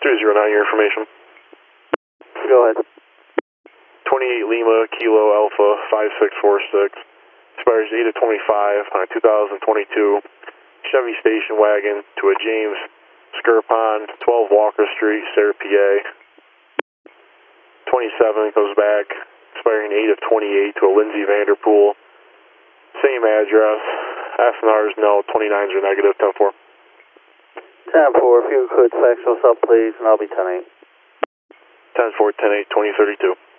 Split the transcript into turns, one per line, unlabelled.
309, your information.
Go ahead.
28 Lima, Kilo Alpha, 5646. Expires 8 of 25 on a 2022 Chevy station wagon to a James Skirpon, 12 Walker Street, Sarah, PA. 27 goes back, expiring 8 of 28 to a Lindsay Vanderpool. Same address. SNRs no, 29s are negative, 10-4.
10-4, if you could fax us up, please, and I'll be 10-8.
10-4, 10-8, 2032.